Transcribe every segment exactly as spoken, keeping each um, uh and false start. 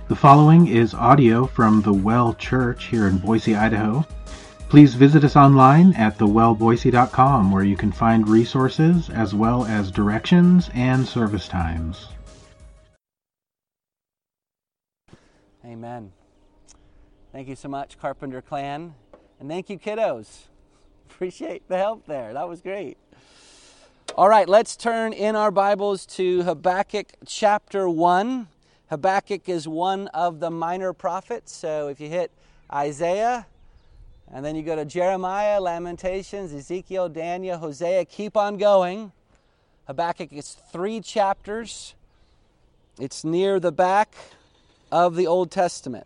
The following is audio from the Well Church here in Boise, Idaho. Please visit us online at the well boise dot com, where you can find resources as well as directions and service times. Amen. Thank you so much, Carpenter Clan. And thank you, kiddos. Appreciate the help there. That was great. All right, let's turn in our Bibles to Habakkuk chapter one. Habakkuk is one of the minor prophets. So if you hit Isaiah, and then you go to Jeremiah, Lamentations, Ezekiel, Daniel, Hosea, keep on going. Habakkuk is three chapters. It's near the back of the Old Testament.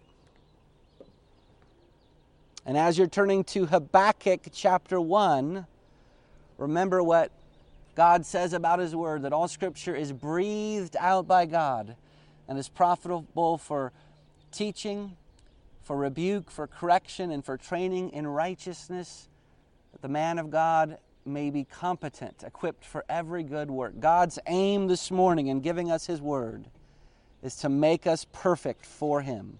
And as you're turning to Habakkuk chapter one, remember what God says about His Word, that all Scripture is breathed out by God and is profitable for teaching, for rebuke, for correction, and for training in righteousness, that the man of God may be competent, equipped for every good work. God's aim this morning in giving us His Word is to make us perfect for Him.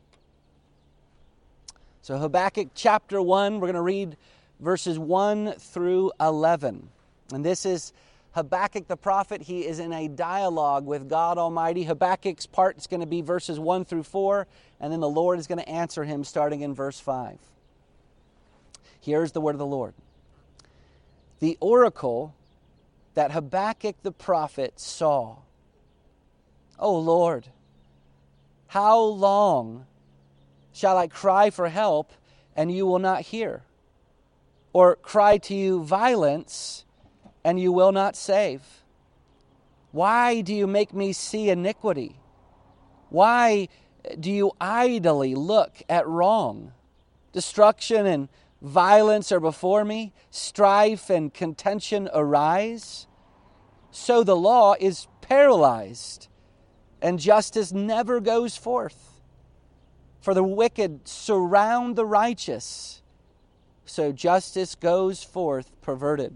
So Habakkuk chapter one, we're going to read verses one through eleven. And this is Habakkuk the prophet. He is in a dialogue with God Almighty. Habakkuk's part is going to be verses one through four, and then the Lord is going to answer him starting in verse five. Here's the word of the Lord. The oracle that Habakkuk the prophet saw. O Lord, how long shall I cry for help, and you will not hear? Or cry to you violence, and you will not save? Why do you make me see iniquity? Why do you idly look at wrong? Destruction and violence are before me. Strife and contention arise. So the law is paralyzed, and justice never goes forth. For the wicked surround the righteous, so justice goes forth perverted.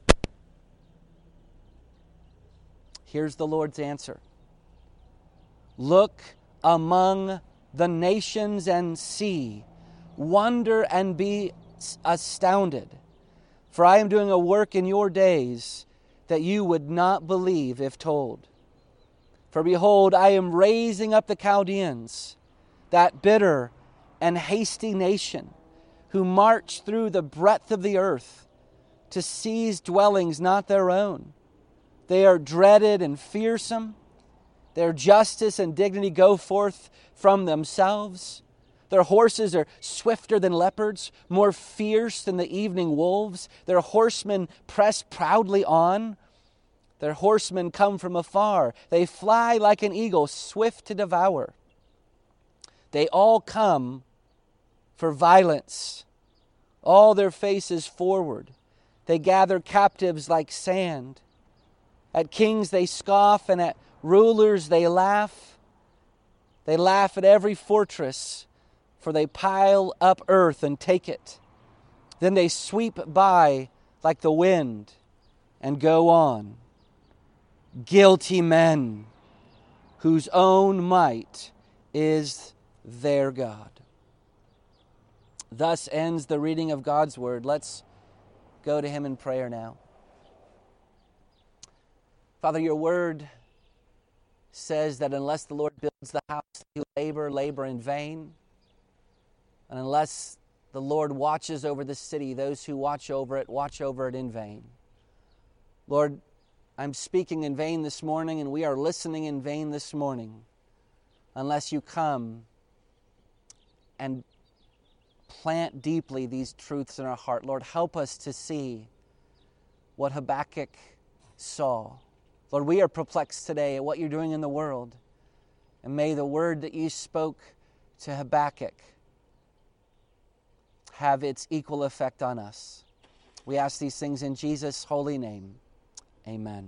Here's the Lord's answer. Look among the nations and see. Wonder and be astounded. For I am doing a work in your days that you would not believe if told. For behold, I am raising up the Chaldeans, that bitter and hasty nation, who march through the breadth of the earth to seize dwellings not their own. They are dreaded and fearsome. Their justice and dignity go forth from themselves. Their horses are swifter than leopards, more fierce than the evening wolves. Their horsemen press proudly on. Their horsemen come from afar. They fly like an eagle, swift to devour. They all come for violence, all their faces forward. They gather captives like sand. At kings they scoff, and at rulers they laugh. They laugh at every fortress, for they pile up earth and take it. Then they sweep by like the wind and go on. Guilty men, whose own might is their God. Thus ends the reading of God's Word. Let's go to Him in prayer now. Father, your Word says that unless the Lord builds the house, you labor, labor in vain. And unless the Lord watches over the city, those who watch over it, watch over it in vain. Lord, I'm speaking in vain this morning, and we are listening in vain this morning, unless you come and plant deeply these truths in our heart. Lord, help us to see what Habakkuk saw. Lord, we are perplexed today at what you're doing in the world. And may the word that you spoke to Habakkuk have its equal effect on us. We ask these things in Jesus' holy name. Amen.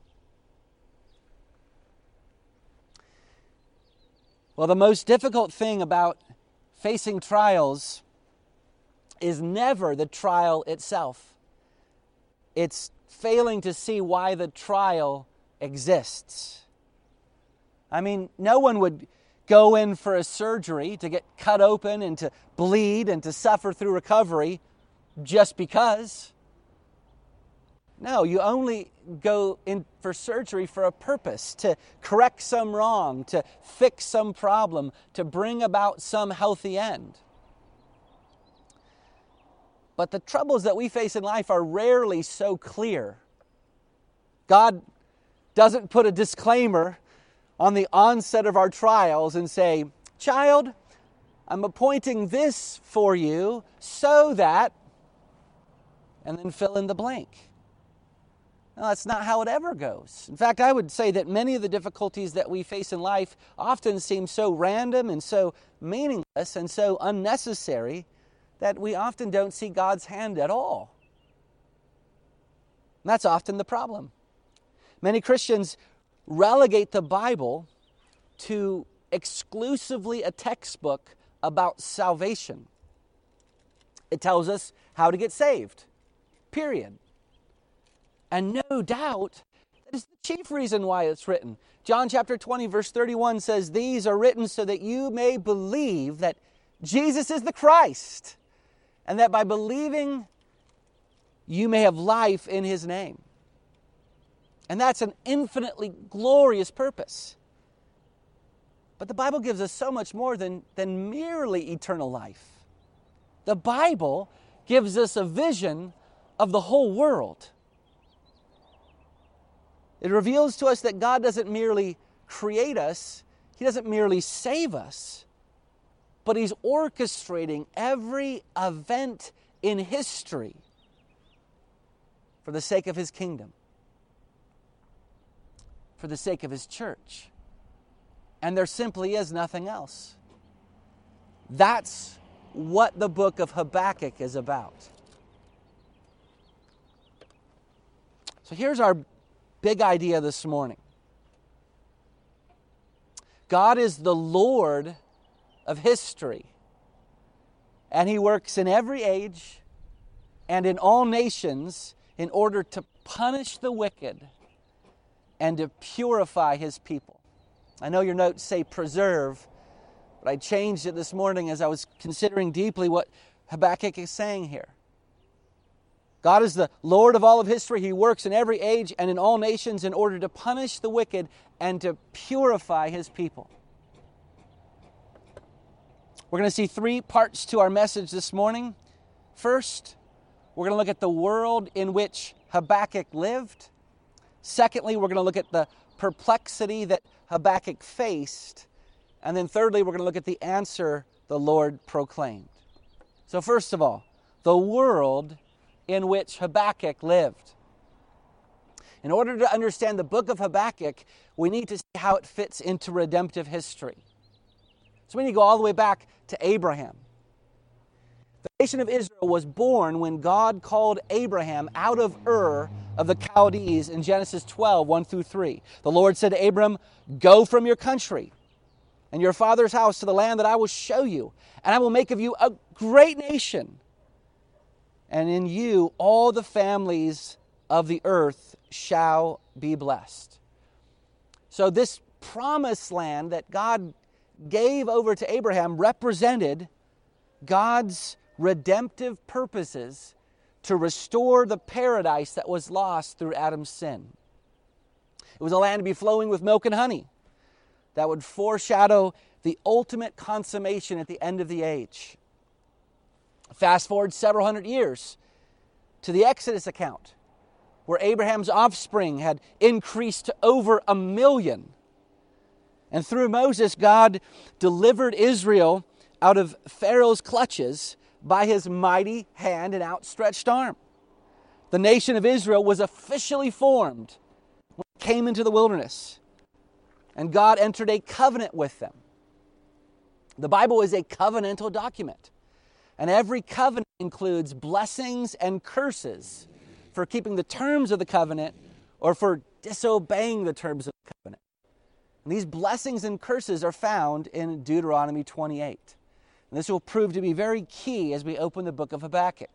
Well, the most difficult thing about facing trials is never the trial itself. It's failing to see why the trial exists. I mean, no one would go in for a surgery to get cut open and to bleed and to suffer through recovery just because. No, you only go in for surgery for a purpose, to correct some wrong, to fix some problem, to bring about some healthy end. But the troubles that we face in life are rarely so clear. God doesn't put a disclaimer on the onset of our trials and say, "Child, I'm appointing this for you so that," and then fill in the blank. No, that's not how it ever goes. In fact, I would say that many of the difficulties that we face in life often seem so random and so meaningless and so unnecessary that we often don't see God's hand at all. And that's often the problem. Many Christians relegate the Bible to exclusively a textbook about salvation. It tells us how to get saved, period. And no doubt, that is the chief reason why it's written. John chapter twenty, verse thirty-one says, "These are written so that you may believe that Jesus is the Christ, and that by believing you may have life in His name." And that's an infinitely glorious purpose. But the Bible gives us so much more than, than merely eternal life. The Bible gives us a vision of the whole world. It reveals to us that God doesn't merely create us, He doesn't merely save us, but He's orchestrating every event in history for the sake of His kingdom, for the sake of His church. And there simply is nothing else. That's what the book of Habakkuk is about. So here's our big idea this morning. God is the Lord of history, and He works in every age and in all nations in order to punish the wicked and to purify His people. I know your notes say preserve, but I changed it this morning as I was considering deeply what Habakkuk is saying here. God is the Lord of all of history. He works in every age and in all nations in order to punish the wicked and to purify His people. We're going to see three parts to our message this morning. First, we're going to look at the world in which Habakkuk lived. Secondly, we're going to look at the perplexity that Habakkuk faced. And then thirdly, we're going to look at the answer the Lord proclaimed. So first of all, the world in which Habakkuk lived. In order to understand the book of Habakkuk, we need to see how it fits into redemptive history. So we need to go all the way back to Abraham. The nation of Israel was born when God called Abraham out of Ur of the Chaldees in Genesis twelve, one through three. The Lord said to Abram, "Go from your country and your father's house to the land that I will show you, and I will make of you a great nation. And in you all the families of the earth shall be blessed." So this promised land that God gave over to Abraham represented God's redemptive purposes to restore the paradise that was lost through Adam's sin. It was a land to be flowing with milk and honey that would foreshadow the ultimate consummation at the end of the age. Fast forward several hundred years to the Exodus account, where Abraham's offspring had increased to over a million. And through Moses, God delivered Israel out of Pharaoh's clutches by His mighty hand and outstretched arm. The nation of Israel was officially formed when it came into the wilderness, and God entered a covenant with them. The Bible is a covenantal document. And every covenant includes blessings and curses for keeping the terms of the covenant or for disobeying the terms of the covenant. And these blessings and curses are found in Deuteronomy twenty-eight. And this will prove to be very key as we open the book of Habakkuk.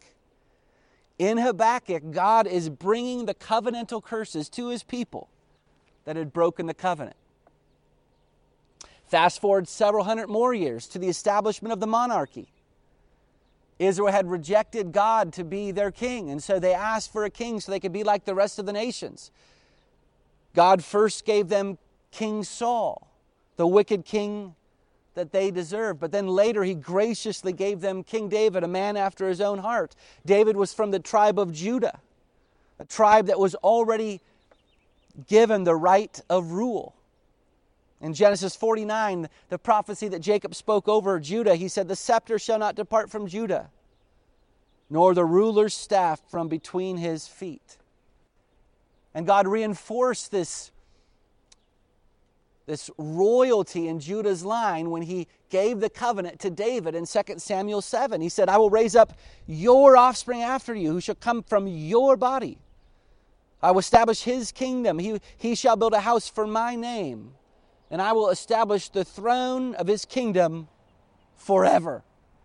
In Habakkuk, God is bringing the covenantal curses to His people that had broken the covenant. Fast forward several hundred more years to the establishment of the monarchy. Israel had rejected God to be their king, and so they asked for a king so they could be like the rest of the nations. God first gave them King Saul, the wicked king that they deserved. But then later He graciously gave them King David, a man after His own heart. David was from the tribe of Judah, a tribe that was already given the right of rule. In Genesis forty-nine, the prophecy that Jacob spoke over Judah, he said, "The scepter shall not depart from Judah, nor the ruler's staff from between his feet." And God reinforced this, this royalty in Judah's line when He gave the covenant to David in Second Samuel seven. He said, "I will raise up your offspring after you, who shall come from your body. I will establish his kingdom. He, he shall build a house for my name, and I will establish the throne of his kingdom forever."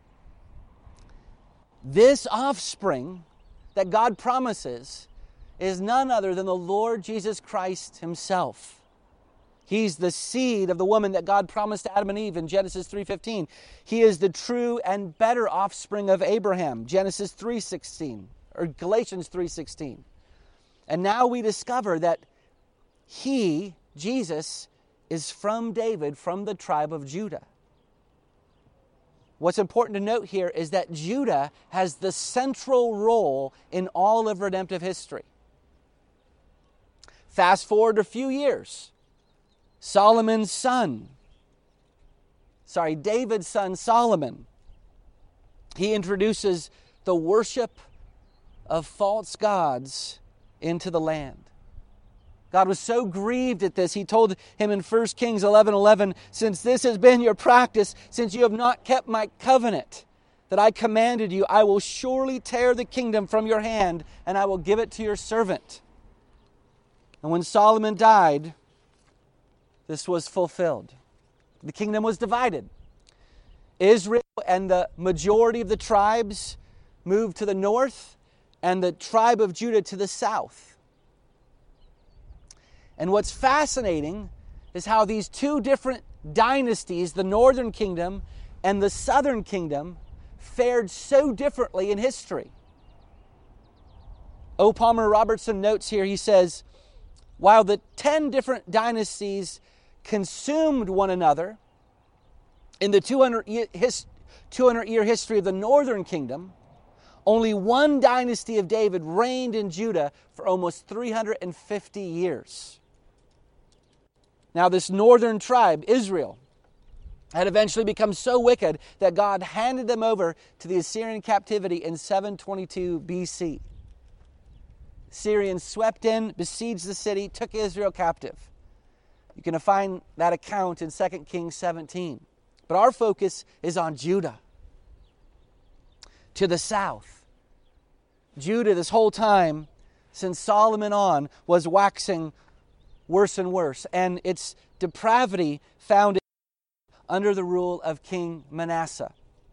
This offspring that God promises is none other than the Lord Jesus Christ Himself. He's the seed of the woman that God promised Adam and Eve in Genesis three fifteen. He is the true and better offspring of Abraham, Genesis three sixteen, or Galatians three sixteen. And now we discover that He, Jesus, is from David, from the tribe of Judah. What's important to note here is that Judah has the central role in all of redemptive history. Fast forward a few years. Solomon's son, sorry, David's son Solomon, he introduces the worship of false gods into the land. God was so grieved at this, He told him in First Kings eleven eleven, "Since this has been your practice, since you have not kept my covenant that I commanded you, I will surely tear the kingdom from your hand, and I will give it to your servant." And when Solomon died, this was fulfilled. The kingdom was divided. Israel and the majority of the tribes moved to the north, and the tribe of Judah to the south. And what's fascinating is how these two different dynasties, the northern kingdom and the southern kingdom, fared so differently in history. O. Palmer Robertson notes here, he says, "While the ten different dynasties consumed one another in the two hundred year history of the northern kingdom, only one dynasty of David reigned in Judah for almost three hundred fifty years. Now, this northern tribe, Israel, had eventually become so wicked that God handed them over to the Assyrian captivity in seven twenty-two B C. Syrians swept in, besieged the city, took Israel captive. You can find that account in Second Kings seventeen. But our focus is on Judah. To the south. Judah, this whole time, since Solomon on, was waxing worse and worse. And its depravity found it under the rule of King Manasseh.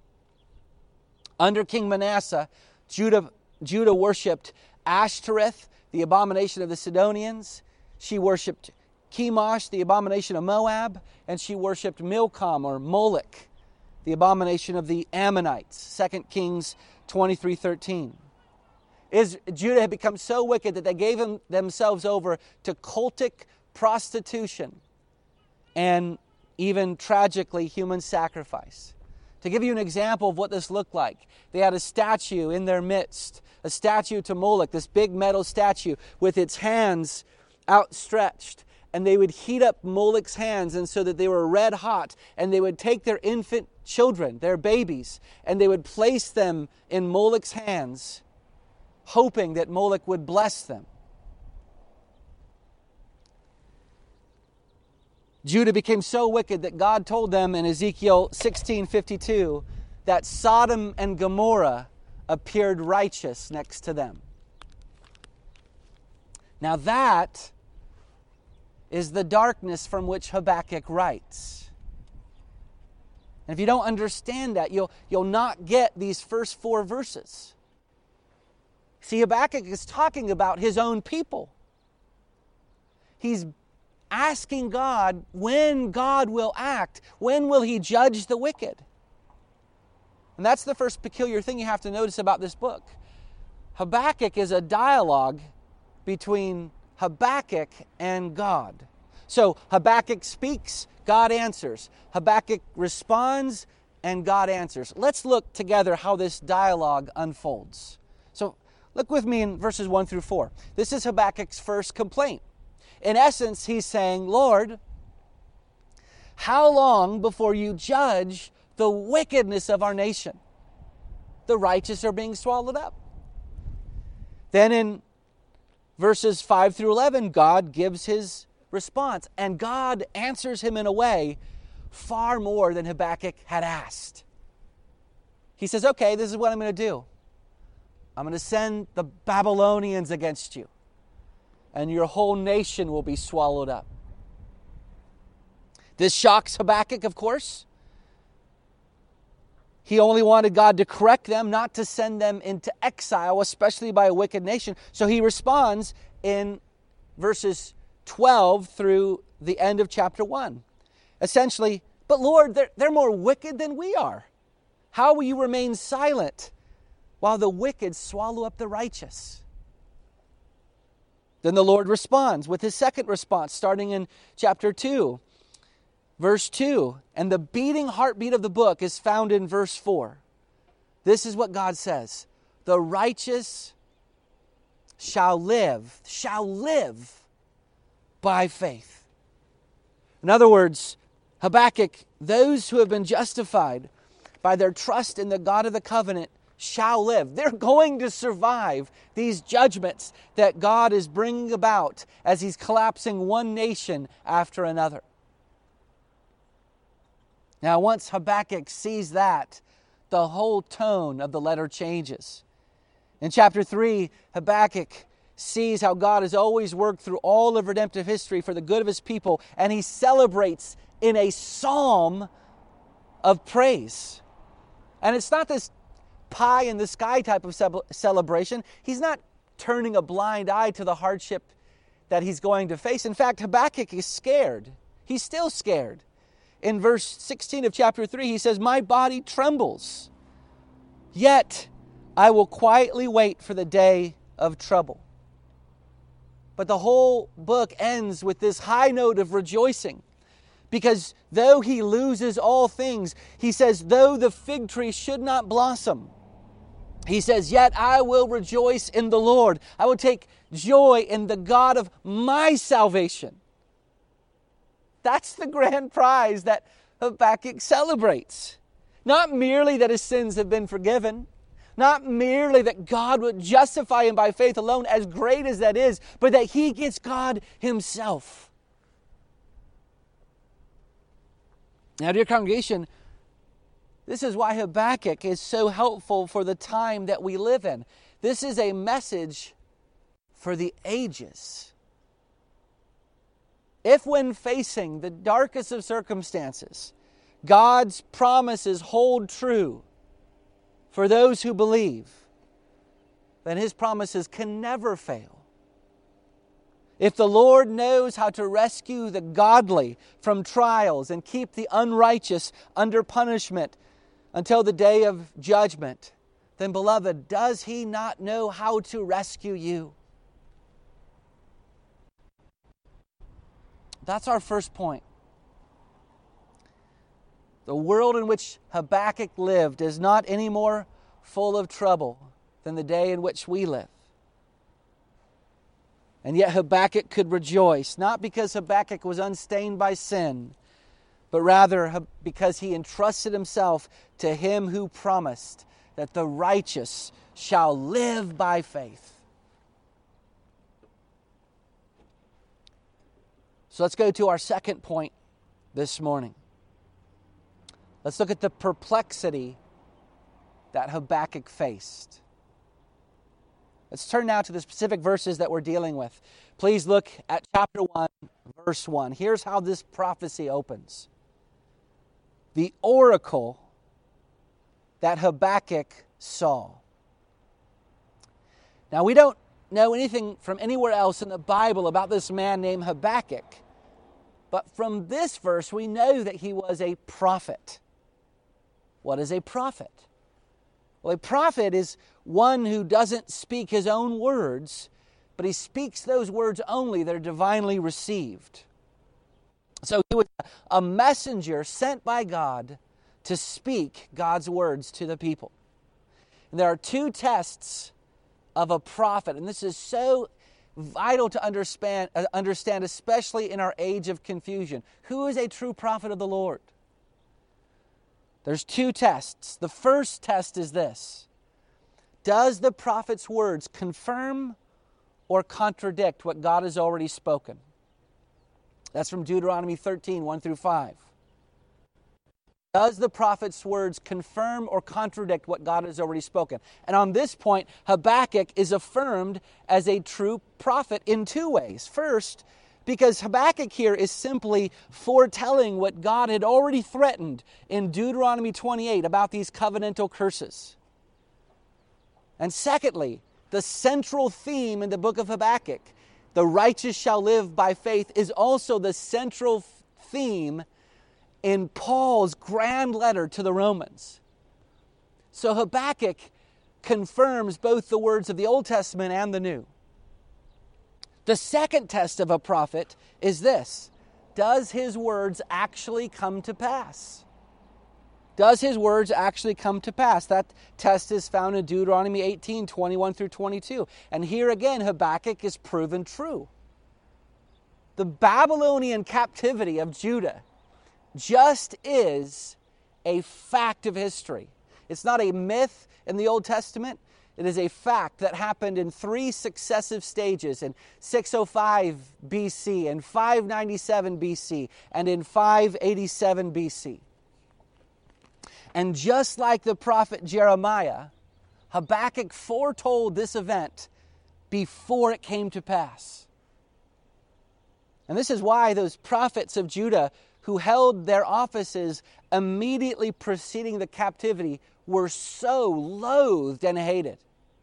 Under King Manasseh, Judah, Judah worshipped Ashtoreth, the abomination of the Sidonians. She worshipped Chemosh, the abomination of Moab. And she worshipped Milcom, or Moloch, the abomination of the Ammonites. Second Kings twenty-three thirteen. Is, Judah had become so wicked that they gave them, themselves over to cultic prostitution and even tragically human sacrifice. To give you an example of what this looked like, they had a statue in their midst, a statue to Moloch, this big metal statue with its hands outstretched. And they would heat up Moloch's hands, and so that they were red hot, and they would take their infant children, their babies, and they would place them in Moloch's hands, hoping that Moloch would bless them. Judah became so wicked that God told them in Ezekiel sixteen fifty-two that Sodom and Gomorrah appeared righteous next to them. Now that is the darkness from which Habakkuk writes. And if you don't understand that, you'll, you'll not get these first four verses. See, Habakkuk is talking about his own people. He's asking God when God will act. When will He judge the wicked? And that's the first peculiar thing you have to notice about this book. Habakkuk is a dialogue between Habakkuk and God. So Habakkuk speaks, God answers. Habakkuk responds, and God answers. Let's look together how this dialogue unfolds. So look with me in verses one through four. This is Habakkuk's first complaint. In essence, he's saying, Lord, how long before you judge the wickedness of our nation? The righteous are being swallowed up. Then in verses five through eleven, God gives His response, and God answers him in a way far more than Habakkuk had asked. He says, okay, this is what I'm going to do. I'm going to send the Babylonians against you, and your whole nation will be swallowed up. This shocks Habakkuk, of course. He only wanted God to correct them, not to send them into exile, especially by a wicked nation. So he responds in verses twelve through the end of chapter one. Essentially, but Lord, they're, they're more wicked than we are. How will you remain silent while the wicked swallow up the righteous? Then the Lord responds with His second response, starting in chapter two. Verse two, and the beating heartbeat of the book is found in verse four. This is what God says. The righteous shall live, shall live by faith. In other words, Habakkuk, those who have been justified by their trust in the God of the covenant shall live. They're going to survive these judgments that God is bringing about as He's collapsing one nation after another. Now, once Habakkuk sees that, the whole tone of the letter changes. In chapter three, Habakkuk sees how God has always worked through all of redemptive history for the good of His people, and he celebrates in a psalm of praise. And it's not this pie in the sky type of celebration. He's not turning a blind eye to the hardship that he's going to face. In fact, Habakkuk is scared. He's still scared. In verse sixteen of chapter three, he says, my body trembles, yet I will quietly wait for the day of trouble. But the whole book ends with this high note of rejoicing, because though he loses all things, he says, though the fig tree should not blossom, he says, yet I will rejoice in the Lord. I will take joy in the God of my salvation. That's the grand prize that Habakkuk celebrates. Not merely that his sins have been forgiven, not merely that God would justify him by faith alone, as great as that is, but that he gets God Himself. Now, dear congregation, this is why Habakkuk is so helpful for the time that we live in. This is a message for the ages. If when facing the darkest of circumstances, God's promises hold true for those who believe, then His promises can never fail. If the Lord knows how to rescue the godly from trials and keep the unrighteous under punishment until the day of judgment, then, beloved, does He not know how to rescue you? That's our first point. The world in which Habakkuk lived is not any more full of trouble than the day in which we live. And yet Habakkuk could rejoice, not because Habakkuk was unstained by sin, but rather because he entrusted himself to Him who promised that the righteous shall live by faith. So let's go to our second point this morning. Let's look at the perplexity that Habakkuk faced. Let's turn now to the specific verses that we're dealing with. Please look at chapter one, verse one. Here's how this prophecy opens. The oracle that Habakkuk saw. Now, we don't know anything from anywhere else in the Bible about this man named Habakkuk. But from this verse, we know that he was a prophet. What is a prophet? Well, a prophet is one who doesn't speak his own words, but he speaks those words only that are divinely received. So he was a messenger sent by God to speak God's words to the people. And there are two tests of a prophet, and this is so vital to understand, uh, understand, especially in our age of confusion. Who is a true prophet of the Lord? There's two tests. The first test is this: does the prophet's words confirm or contradict what God has already spoken? That's from Deuteronomy thirteen, one through five. Does the prophet's words confirm or contradict what God has already spoken? And on this point, Habakkuk is affirmed as a true prophet in two ways. First, because Habakkuk here is simply foretelling what God had already threatened in Deuteronomy twenty-eight about these covenantal curses. And secondly, the central theme in the book of Habakkuk, the righteous shall live by faith, is also the central theme in Paul's grand letter to the Romans. So Habakkuk confirms both the words of the Old Testament and the New. The second test of a prophet is this: does his words actually come to pass? Does his words actually come to pass? That test is found in Deuteronomy eighteen, twenty-one through twenty-two. And here again, Habakkuk is proven true. The Babylonian captivity of Judah just is a fact of history. It's not a myth in the Old Testament. It is a fact that happened in three successive stages: in six oh five B C, in five ninety-seven B C, and in five eighty-seven B C. And just like the prophet Jeremiah, Habakkuk foretold this event before it came to pass. And this is why those prophets of Judah who held their offices immediately preceding the captivity were so loathed and hated.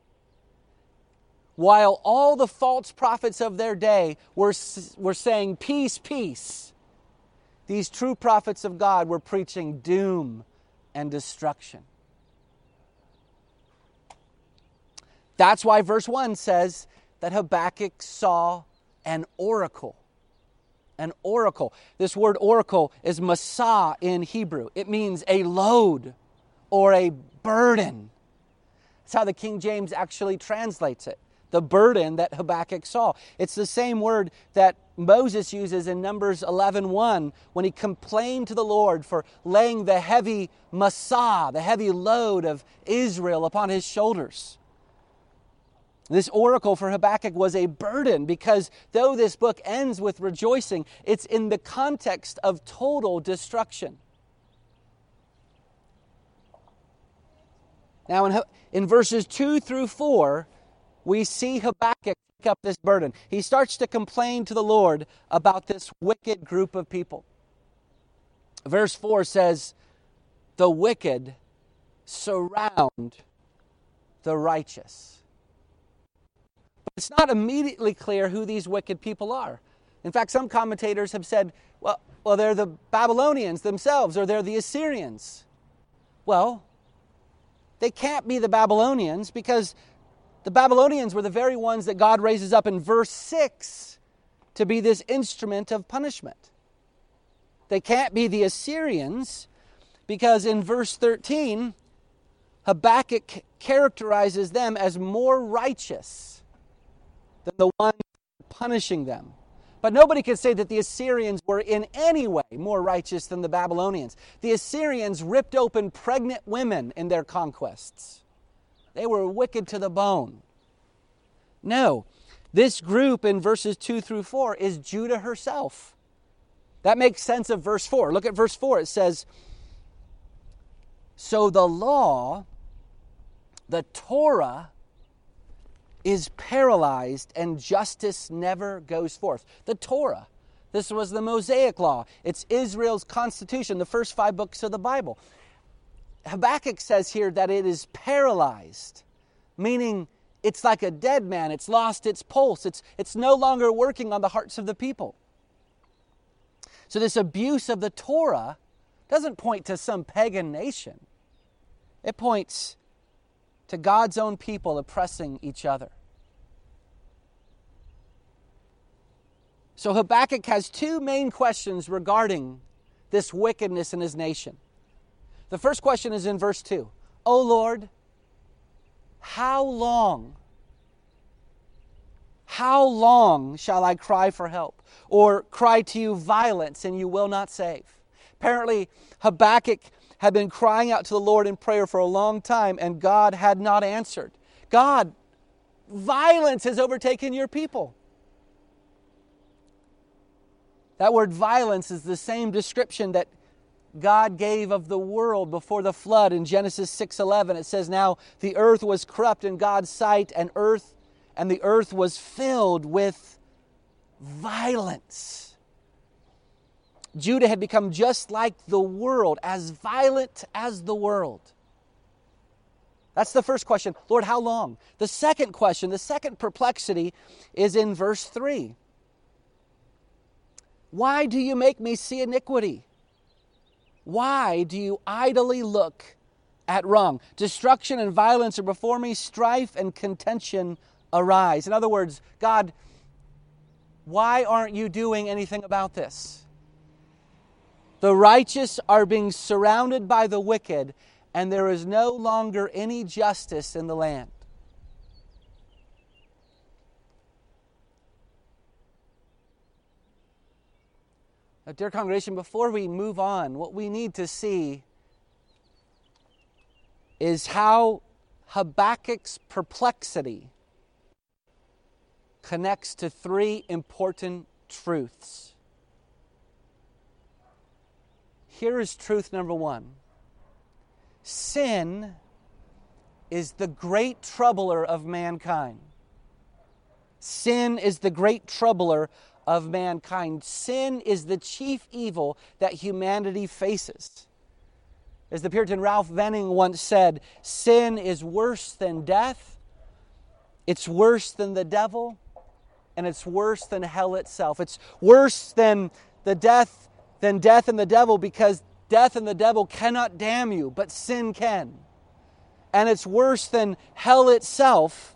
While all the false prophets of their day were, were saying, peace, peace, these true prophets of God were preaching doom and destruction. That's why verse one says that Habakkuk saw an oracle. An oracle. This word oracle is masah in Hebrew. It means a load or a burden. That's how the King James actually translates it. The burden that Habakkuk saw. It's the same word that Moses uses in Numbers eleven one when he complained to the Lord for laying the heavy masah, the heavy load of Israel upon his shoulders. This oracle for Habakkuk was a burden because though this book ends with rejoicing, it's in the context of total destruction. Now in, in verses two through four, we see Habakkuk pick up this burden. He starts to complain to the Lord about this wicked group of people. Verse four says, the wicked surround the righteous. It's not immediately clear who these wicked people are. In fact, some commentators have said, well, well, they're the Babylonians themselves, or they're the Assyrians. Well, they can't be the Babylonians because the Babylonians were the very ones that God raises up in verse six to be this instrument of punishment. They can't be the Assyrians because in verse thirteen, Habakkuk characterizes them as more righteous than the one punishing them. But nobody could say that the Assyrians were in any way more righteous than the Babylonians. The Assyrians ripped open pregnant women in their conquests. They were wicked to the bone. No, this group in verses two through four is Judah herself. That makes sense of verse four. Look at verse four. It says, so the law, the Torah, is paralyzed and justice never goes forth. The Torah. This was the Mosaic law. It's Israel's constitution, the first five books of the Bible. Habakkuk says here that it is paralyzed, meaning it's like a dead man. It's lost its pulse. It's, it's no longer working on the hearts of the people. So this abuse of the Torah doesn't point to some pagan nation. It points to God's own people oppressing each other. So Habakkuk has two main questions regarding this wickedness in his nation. The first question is in verse two. O Lord, how long, how long shall I cry for help, or cry to you violence, and you will not save? Apparently, Habakkuk had been crying out to the Lord in prayer for a long time, and God had not answered. God, violence has overtaken your people. That word violence is the same description that God gave of the world before the flood in Genesis six eleven. It says, now the earth was corrupt in God's sight, and earth and the earth was filled with violence. Judah had become just like the world, as violent as the world. That's the first question. Lord, how long? The second question, the second perplexity is in verse three. Why do you make me see iniquity? Why do you idly look at wrong? Destruction and violence are before me, strife and contention arise. In other words, God, why aren't you doing anything about this? The righteous are being surrounded by the wicked, and there is no longer any justice in the land. Now, dear congregation, before we move on, what we need to see is how Habakkuk's perplexity connects to three important truths. Here is truth number one. Sin is the great troubler of mankind. Sin is the great troubler of mankind. Sin is the chief evil that humanity faces. As the Puritan Ralph Venning once said, sin is worse than death, it's worse than the devil, and it's worse than hell itself. It's worse than the death, than death and the devil, because death and the devil cannot damn you, but sin can. And it's worse than hell itself,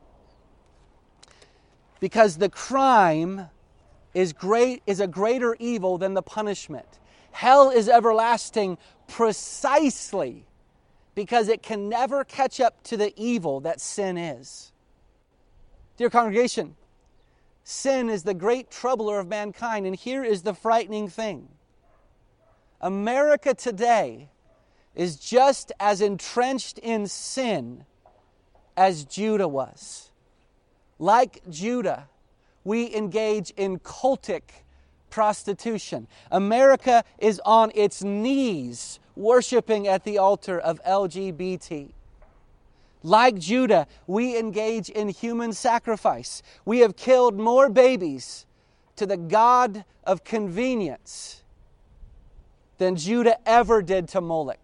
because the crime is great is a greater evil than the punishment. Hell is everlasting precisely because it can never catch up to the evil that sin is. Dear congregation, sin is the great troubler of mankind, and here is the frightening thing. America today is just as entrenched in sin as Judah was. Like Judah, we engage in cultic prostitution. America is on its knees worshiping at the altar of L G B T. Like Judah, we engage in human sacrifice. We have killed more babies to the god of convenience than Judah ever did to Moloch.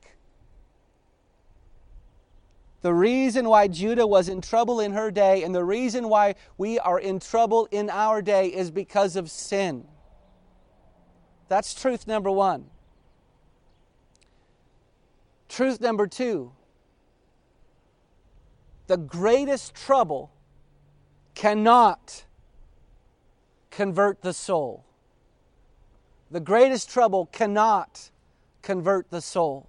The reason why Judah was in trouble in her day, and the reason why we are in trouble in our day, is because of sin. That's truth number one. Truth number two. The greatest trouble cannot convert the soul. The greatest trouble cannot convert the soul.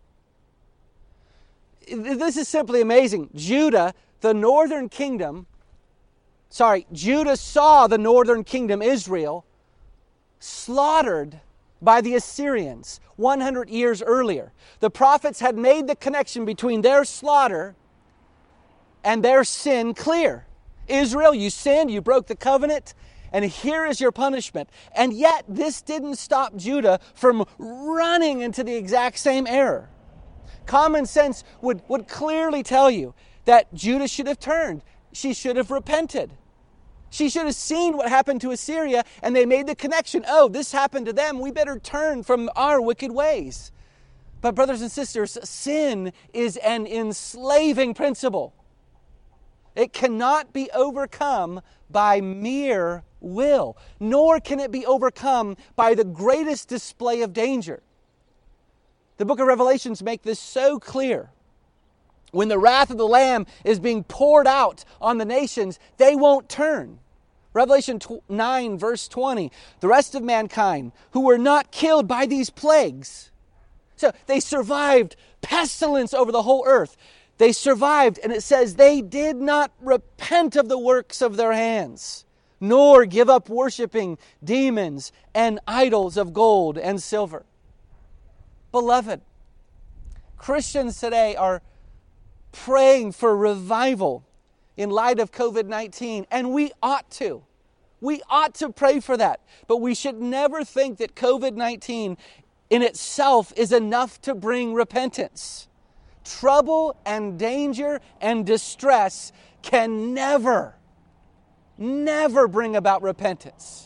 This is simply amazing. Judah, the northern kingdom, sorry, Judah saw the northern kingdom, Israel, slaughtered by the Assyrians one hundred years earlier. The prophets had made the connection between their slaughter and their sin clear. Israel, you sinned, you broke the covenant, and here is your punishment. And yet, this didn't stop Judah from running into the exact same error. Common sense would, would clearly tell you that Judah should have turned. She should have repented. She should have seen what happened to Assyria, and they made the connection. Oh, this happened to them. We better turn from our wicked ways. But brothers and sisters, sin is an enslaving principle. It cannot be overcome by mere will, nor can it be overcome by the greatest display of danger. The book of Revelations makes this so clear. When the wrath of the Lamb is being poured out on the nations, they won't turn. Revelation nine, verse twenty, the rest of mankind who were not killed by these plagues. So they survived pestilence over the whole earth. They survived, and it says they did not repent of the works of their hands, nor give up worshiping demons and idols of gold and silver. Beloved, Christians today are praying for revival in light of covid nineteen, and we ought to. We ought to pray for that. But we should never think that covid nineteen in itself is enough to bring repentance. Trouble and danger and distress can never, never bring about repentance.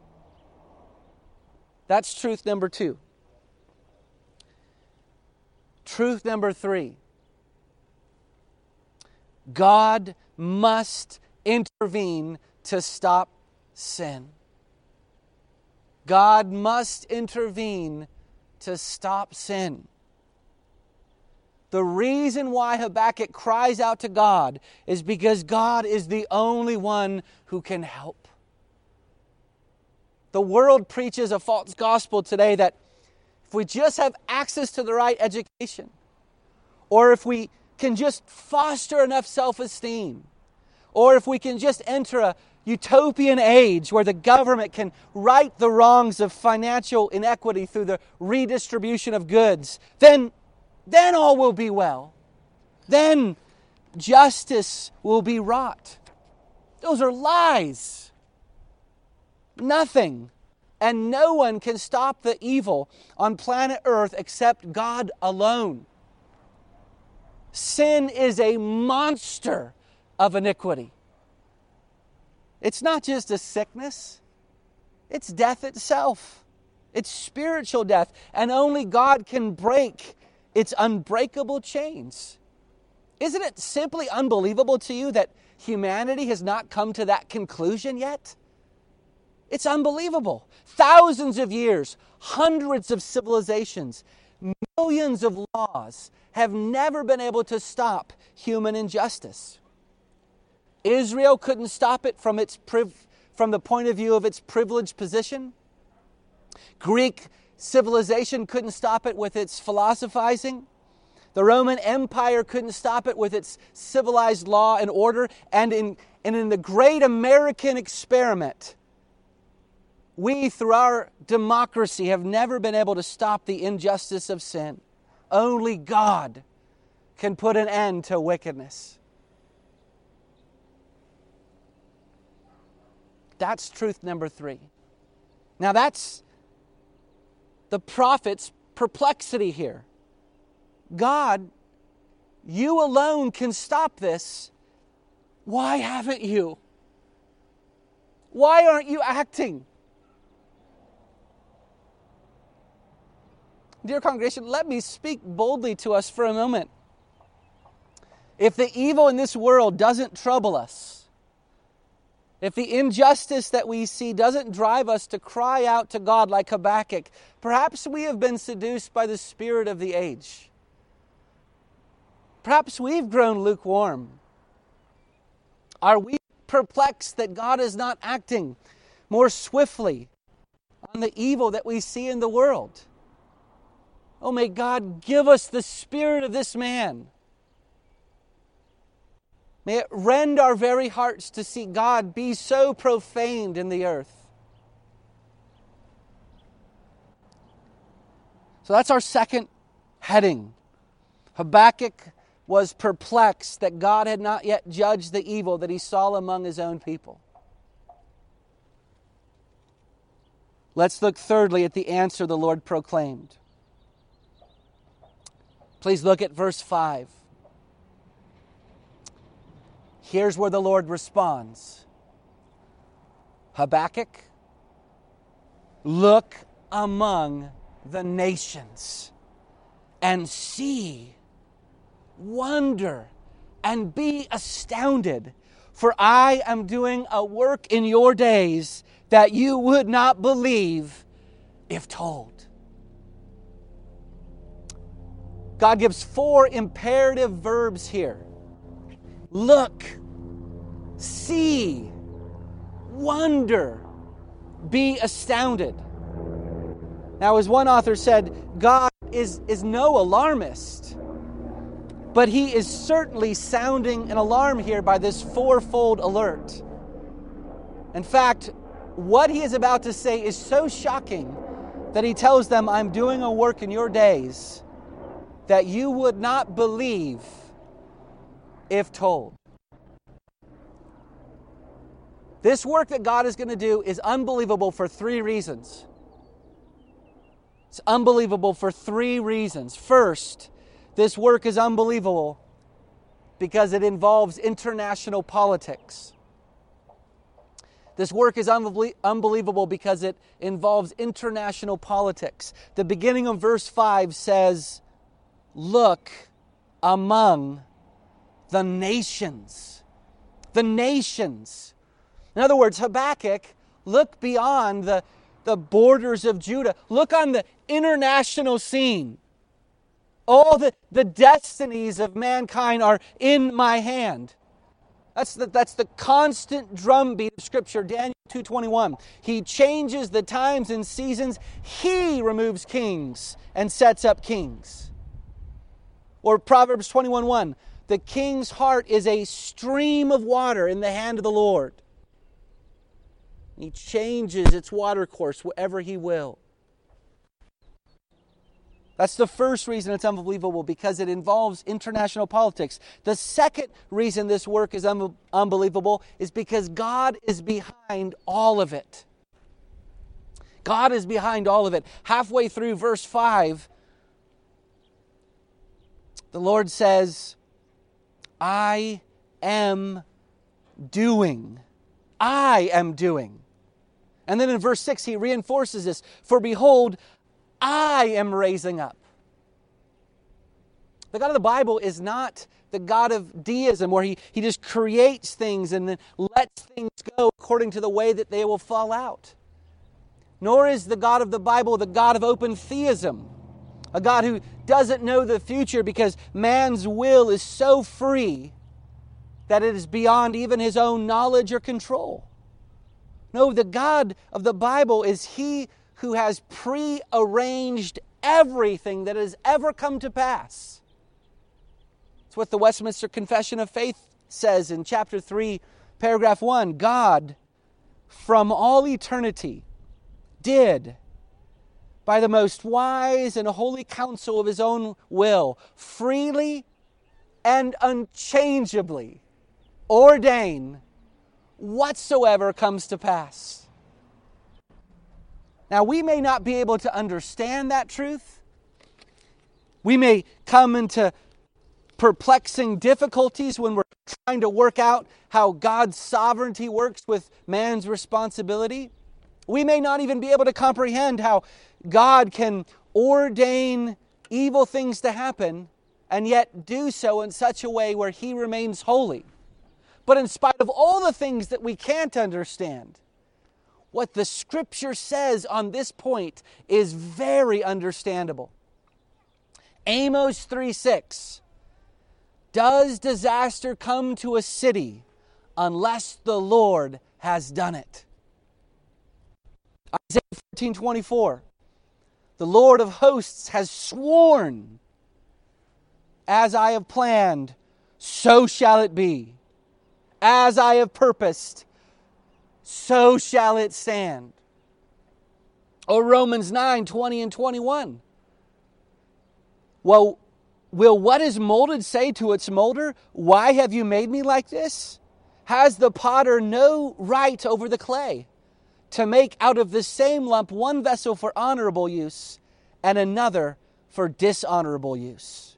That's truth number two. Truth number three. God must intervene to stop sin. God must intervene to stop sin. The reason why Habakkuk cries out to God is because God is the only one who can help. The world preaches a false gospel today that if we just have access to the right education, or if we can just foster enough self-esteem, or if we can just enter a utopian age where the government can right the wrongs of financial inequity through the redistribution of goods, then, then all will be well. Then justice will be wrought. Those are lies. Nothing and no one can stop the evil on planet Earth except God alone. Sin is a monster of iniquity. It's not just a sickness. It's death itself. It's spiritual death. And only God can break its unbreakable chains. Isn't it simply unbelievable to you that humanity has not come to that conclusion yet? It's unbelievable. Thousands of years, hundreds of civilizations, millions of laws have never been able to stop human injustice. Israel couldn't stop it from its priv- from the point of view of its privileged position. Greek civilization couldn't stop it with its philosophizing. The Roman Empire couldn't stop it with its civilized law and order. And in, and in the great American experiment, we, through our democracy, have never been able to stop the injustice of sin. Only God can put an end to wickedness. That's truth number three. Now that's the prophet's perplexity here. God, you alone can stop this. Why haven't you? Why aren't you acting? Dear congregation, let me speak boldly to us for a moment. If the evil in this world doesn't trouble us, if the injustice that we see doesn't drive us to cry out to God like Habakkuk, perhaps we have been seduced by the spirit of the age. Perhaps we've grown lukewarm. Are we perplexed that God is not acting more swiftly on the evil that we see in the world? Oh, may God give us the spirit of this man. May it rend our very hearts to see God be so profaned in the earth. So that's our second heading. Habakkuk was perplexed that God had not yet judged the evil that he saw among his own people. Let's look thirdly at the answer the Lord proclaimed. Please look at verse five. Here's where the Lord responds. Habakkuk, look among the nations and see, wonder, and be astounded, for I am doing a work in your days that you would not believe if told. God gives four imperative verbs here. Look, see, wonder, be astounded. Now, as one author said, God is, is no alarmist, but he is certainly sounding an alarm here by this fourfold alert. In fact, what he is about to say is so shocking that he tells them, I'm doing a work in your days that you would not believe if told. This work that God is going to do is unbelievable for three reasons. It's unbelievable for three reasons. First, this work is unbelievable because it involves international politics. This work is unbelie- unbelievable because it involves international politics. The beginning of verse five says, look among the nations. The nations. In other words, Habakkuk, look beyond the, the borders of Judah. Look on the international scene. All the, the destinies of mankind are in my hand. That's the, that's the constant drumbeat of Scripture. Daniel two twenty-one. He changes the times and seasons. He removes kings and sets up kings. Or Proverbs twenty-one one. The king's heart is a stream of water in the hand of the Lord. He changes its water course wherever he will. That's the first reason it's unbelievable, because it involves international politics. The second reason this work is un- unbelievable is because God is behind all of it. God is behind all of it. Halfway through verse five, the Lord says, I am doing. I am doing. And then in verse six, he reinforces this. For behold, I am raising up. The God of the Bible is not the God of deism, where he, he just creates things and then lets things go according to the way that they will fall out. Nor is the God of the Bible the God of open theism, a God who doesn't know the future because man's will is so free that it is beyond even his own knowledge or control. No, the God of the Bible is He who has prearranged everything that has ever come to pass. It's what the Westminster Confession of Faith says in chapter three, paragraph one. God, from all eternity, did, by the most wise and holy counsel of His own will, freely and unchangeably ordain whatsoever comes to pass. Now, we may not be able to understand that truth. We may come into perplexing difficulties when we're trying to work out how God's sovereignty works with man's responsibility. We may not even be able to comprehend how God can ordain evil things to happen and yet do so in such a way where He remains holy. But in spite of all the things that we can't understand, what the Scripture says on this point is very understandable. Amos three six. Does disaster come to a city unless the Lord has done it? Isaiah fourteen twenty-four. The Lord of hosts has sworn, as I have planned, so shall it be. As I have purposed, so shall it stand. Or Romans nine twenty and twenty-one. Well, will what is molded say to its molder, why have you made me like this? Has the potter no right over the clay to make out of the same lump one vessel for honorable use and another for dishonorable use?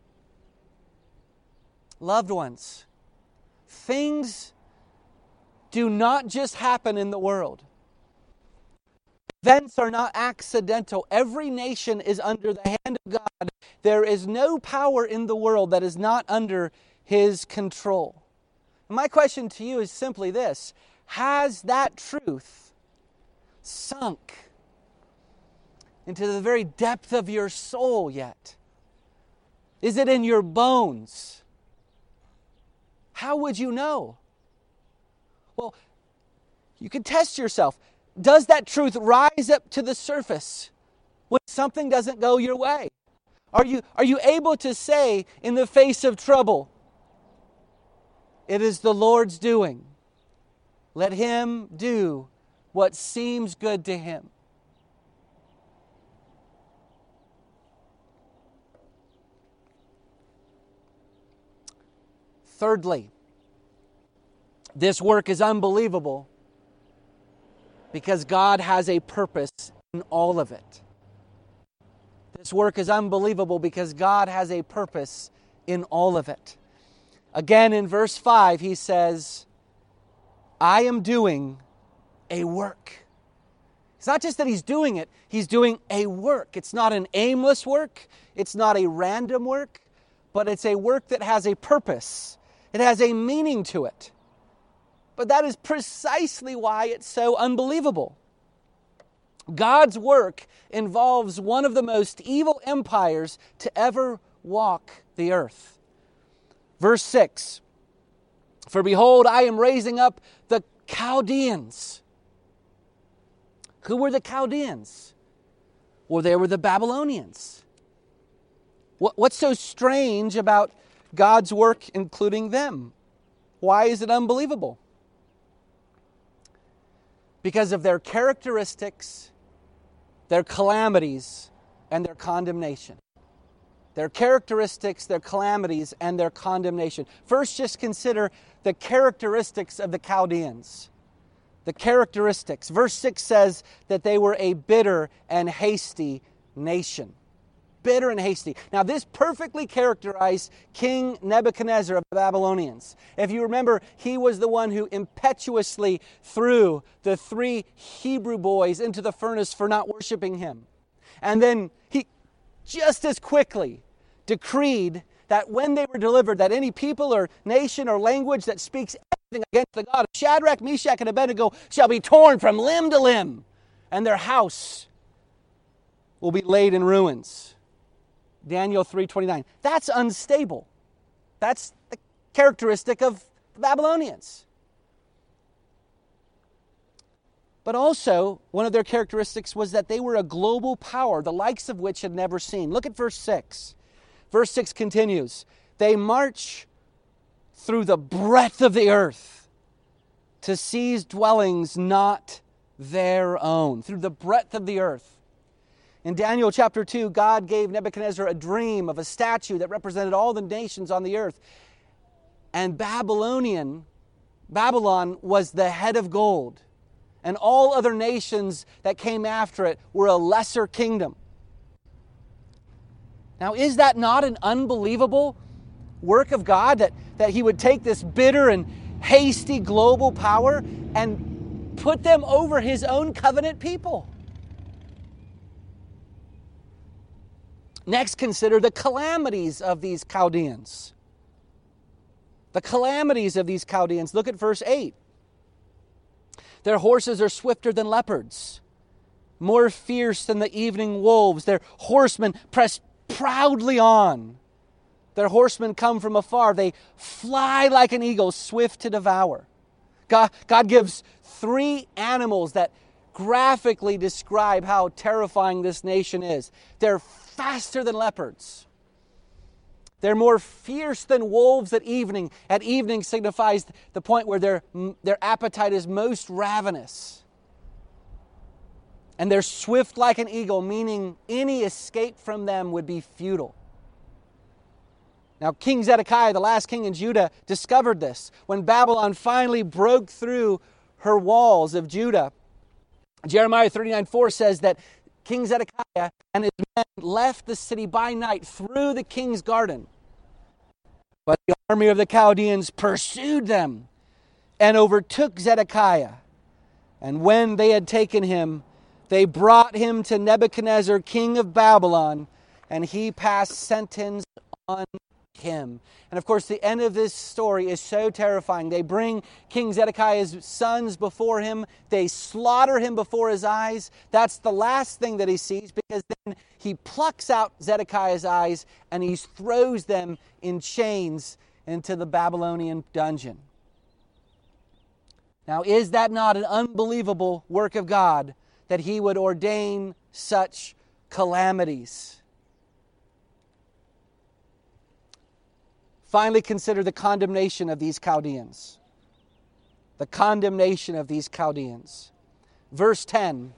Loved ones, things do not just happen in the world. Events are not accidental. Every nation is under the hand of God. There is no power in the world that is not under his control. And my question to you is simply this: has that truth sunk into the very depth of your soul yet? Is it in your bones? How would you know? Well, you can test yourself. Does that truth rise up to the surface when something doesn't go your way? Are you, are you able to say in the face of trouble, it is the Lord's doing. Let him do what seems good to him. Thirdly, this work is unbelievable because God has a purpose in all of it. This work is unbelievable because God has a purpose in all of it. Again, in verse five, he says, I am doing a work. It's not just that he's doing it, he's doing a work. It's not an aimless work. It's not a random work, but it's a work that has a purpose. It has a meaning to it. But that is precisely why it's so unbelievable. God's work involves one of the most evil empires to ever walk the earth. Verse six, for behold, I am raising up the Chaldeans. Who were the Chaldeans? Well, they were the Babylonians. What, what's so strange about God's work including them? Why is it unbelievable? Because of their characteristics, their calamities, and their condemnation. Their characteristics, their calamities, and their condemnation. First, just consider the characteristics of the Chaldeans. The characteristics. Verse six says that they were a bitter and hasty nation. Bitter and hasty. Now, this perfectly characterized King Nebuchadnezzar of the Babylonians. If you remember, he was the one who impetuously threw the three Hebrew boys into the furnace for not worshiping him. And then he just as quickly decreed that when they were delivered, that any people or nation or language that speaks anything against the God of Shadrach, Meshach, and Abednego shall be torn from limb to limb, and their house will be laid in ruins. Daniel three twenty-nine. That's unstable. That's the characteristic of the Babylonians. But also, one of their characteristics was that they were a global power, the likes of which had never seen. Look at verse six. Verse six continues, they march through the breadth of the earth to seize dwellings not their own. Through the breadth of the earth. In Daniel chapter two, God gave Nebuchadnezzar a dream of a statue that represented all the nations on the earth. And Babylonian, Babylon was the head of gold. And all other nations that came after it were a lesser kingdom. Now, is that not an unbelievable work of God, that, that he would take this bitter and hasty global power and put them over his own covenant people? Next, consider the calamities of these Chaldeans. The calamities of these Chaldeans. Look at verse eight. Their horses are swifter than leopards, more fierce than the evening wolves. Their horsemen press proudly on. Their horsemen come from afar. They fly like an eagle, swift to devour. God, God gives three animals that graphically describe how terrifying this nation is. They're faster than leopards. They're more fierce than wolves at evening. At evening signifies the point where their, their appetite is most ravenous. And they're swift like an eagle, meaning any escape from them would be futile. Now, King Zedekiah, the last king in Judah, discovered this. When Babylon finally broke through her walls of Judah, Jeremiah thirty-nine four says that King Zedekiah and his men left the city by night through the king's garden. But the army of the Chaldeans pursued them and overtook Zedekiah. And when they had taken him, they brought him to Nebuchadnezzar, king of Babylon, and he passed sentence on him. And of course, the end of this story is so terrifying. They bring King Zedekiah's sons before him. They slaughter him before his eyes. That's the last thing that he sees, because then he plucks out Zedekiah's eyes and he throws them in chains into the Babylonian dungeon. Now, is that not an unbelievable work of God, that he would ordain such calamities? Finally, consider the condemnation of these Chaldeans. The condemnation of these Chaldeans. Verse ten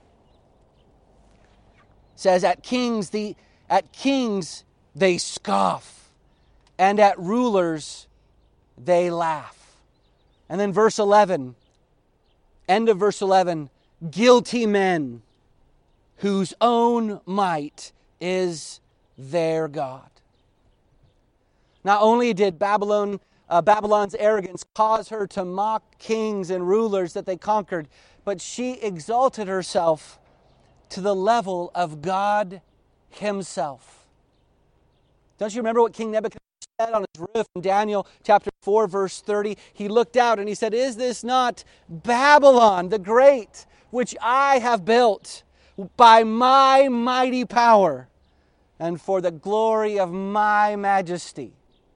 says, At kings, the, at kings they scoff, and at rulers they laugh. And then verse eleven, end of verse eleven, guilty men whose own might is their God. Not only did Babylon, uh, Babylon's arrogance cause her to mock kings and rulers that they conquered, but she exalted herself to the level of God himself. Don't you remember what King Nebuchadnezzar said on his roof in Daniel chapter four, verse thirty? He looked out and he said, Is this not Babylon the great, which I have built by my mighty power and for the glory of my majesty?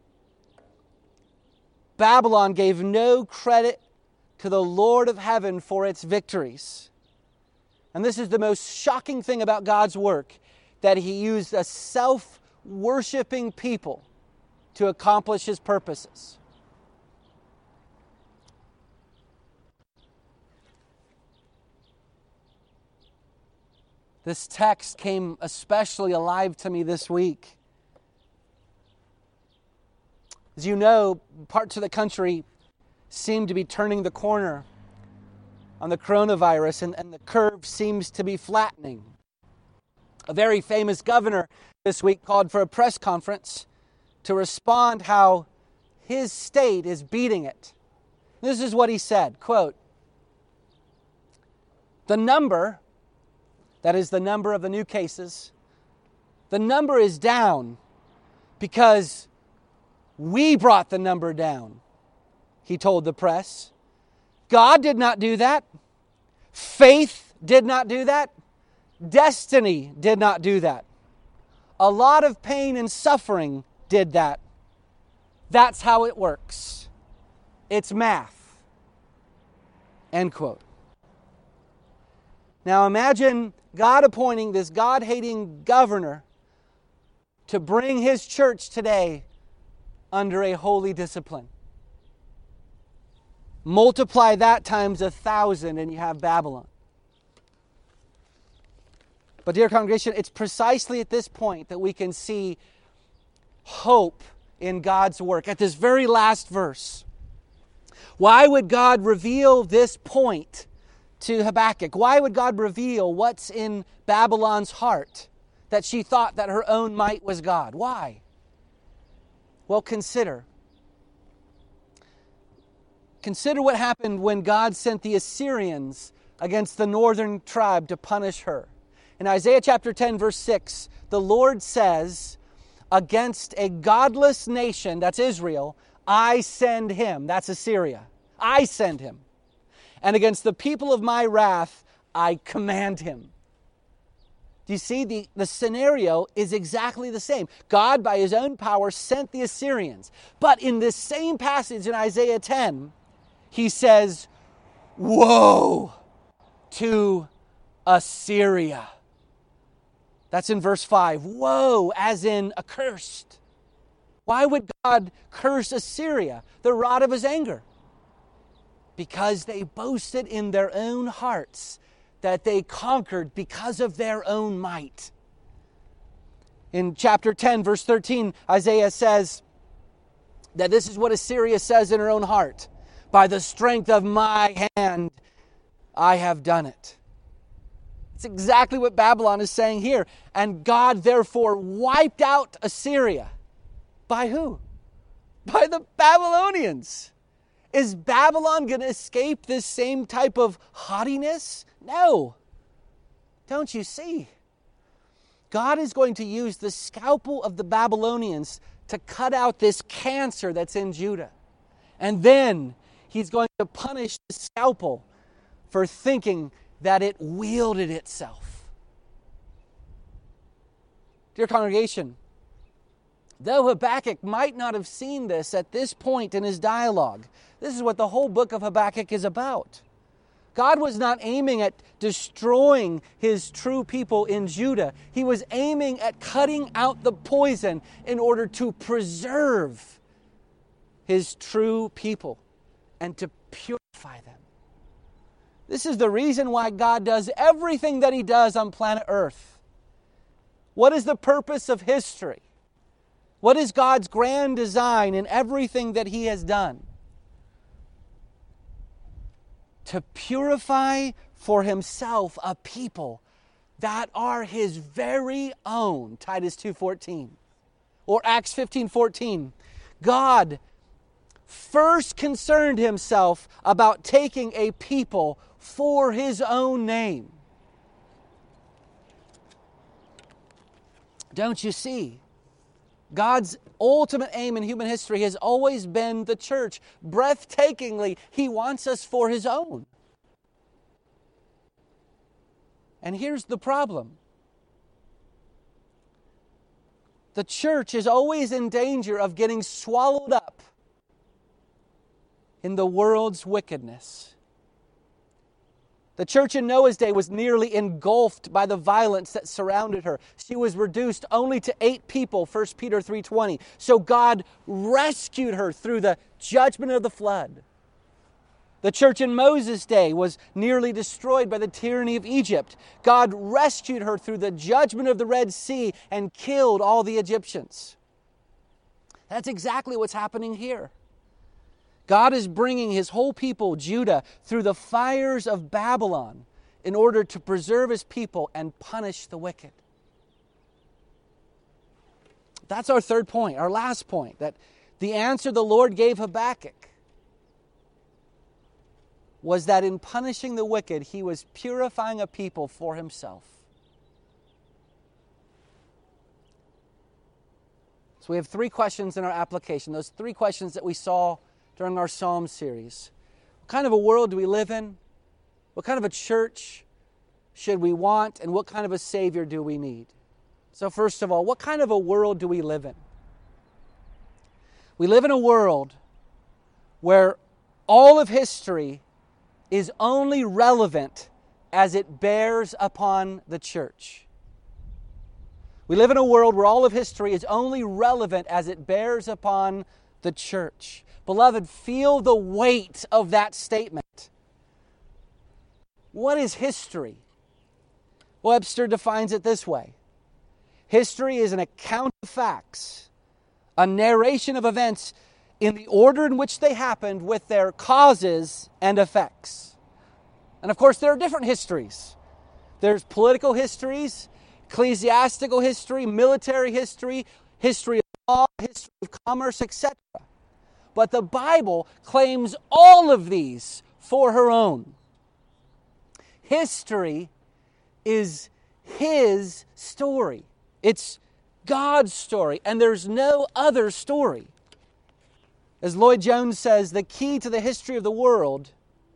Babylon gave no credit to the Lord of heaven for its victories. And this is the most shocking thing about God's work, that he used a self-worshiping people to accomplish his purposes. This text came especially alive to me this week. As you know, parts of the country seem to be turning the corner on the coronavirus, and, and the curve seems to be flattening. A very famous governor this week called for a press conference to respond how his state is beating it. This is what he said, quote, "The number, that is the number of the new cases, the number is down because we brought the number down," he told the press. God did not do that. Faith did not do that. Destiny did not do that. A lot of pain and suffering did that. That's how it works. It's math. End quote. Now imagine God appointing this God-hating governor to bring his church today under a holy discipline. Multiply that times a thousand and you have Babylon. But dear congregation, it's precisely at this point that we can see hope in God's work. At this very last verse. Why would God reveal this point to Habakkuk? Why would God reveal what's in Babylon's heart? That she thought that her own might was God. Why? Well, consider. Consider what happened when God sent the Assyrians against the northern tribe to punish her. In Isaiah chapter ten, verse six, the Lord says, "Against a godless nation," that's Israel, "I send him," that's Assyria. I send him. "And against the people of my wrath, I command him." Do you see? The, the scenario is exactly the same. God, by his own power, sent the Assyrians. But in this same passage in Isaiah ten, he says, "Woe to Assyria." That's in verse five. Woe, as in accursed. Why would God curse Assyria, the rod of his anger? Because they boasted in their own hearts that they conquered because of their own might. In chapter ten, verse thirteen, Isaiah says that this is what Assyria says in her own heart. "By the strength of my hand, I have done it." It's exactly what Babylon is saying here. And God therefore wiped out Assyria. By who? By the Babylonians. Is Babylon going to escape this same type of haughtiness? No. Don't you see? God is going to use the scalpel of the Babylonians to cut out this cancer that's in Judah. And then he's going to punish the scalpel for thinking that it wielded itself. Dear congregation, though Habakkuk might not have seen this at this point in his dialogue, this is what the whole book of Habakkuk is about. God was not aiming at destroying his true people in Judah. He was aiming at cutting out the poison in order to preserve his true people and to purify them. This is the reason why God does everything that he does on planet Earth. What is the purpose of history? What is God's grand design in everything that he has done? To purify for himself a people that are his very own, Titus two fourteen. Or Acts fifteen fourteen. God first concerned himself about taking a people for his own name. Don't you see? God's ultimate aim in human history has always been the church. Breathtakingly, he wants us for his own. And here's the problem. The church is always in danger of getting swallowed up in the world's wickedness. The church in Noah's day was nearly engulfed by the violence that surrounded her. She was reduced only to eight people, First Peter three twenty. So God rescued her through the judgment of the flood. The church in Moses' day was nearly destroyed by the tyranny of Egypt. God rescued her through the judgment of the Red Sea and killed all the Egyptians. That's exactly what's happening here. God is bringing his whole people, Judah, through the fires of Babylon in order to preserve his people and punish the wicked. That's our third point, our last point, that the answer the Lord gave Habakkuk was that in punishing the wicked, he was purifying a people for himself. So we have three questions in our application, those three questions that we saw during our Psalm series. What kind of a world do we live in? What kind of a church should we want? And what kind of a Savior do we need? So first of all, what kind of a world do we live in? We live in a world where all of history is only relevant as it bears upon the church. We live in a world where all of history is only relevant as it bears upon the church. Beloved, feel the weight of that statement. What is history? Webster defines it this way. History is an account of facts, a narration of events in the order in which they happened with their causes and effects. And of course, there are different histories. There's political histories, ecclesiastical history, military history, history of law, history of commerce, et cetera. But the Bible claims all of these for her own. History is his story. It's God's story, and there's no other story. As Lloyd Jones says, the key to the history of the world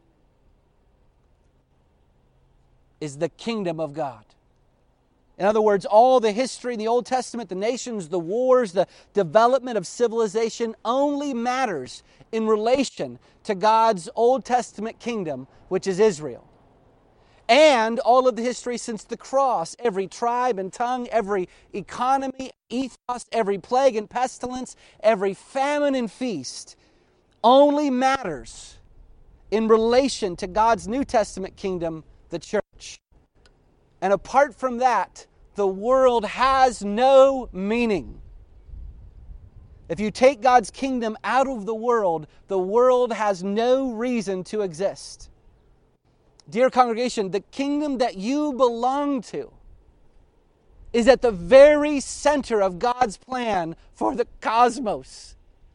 is the kingdom of God. In other words, all the history in the Old Testament, the nations, the wars, the development of civilization only matters in relation to God's Old Testament kingdom, which is Israel. And all of the history since the cross, every tribe and tongue, every economy, ethos, every plague and pestilence, every famine and feast, only matters in relation to God's New Testament kingdom, the church. And apart from that, the world has no meaning. If you take God's kingdom out of the world, the world has no reason to exist. Dear congregation, the kingdom that you belong to is at the very center of God's plan for the cosmos.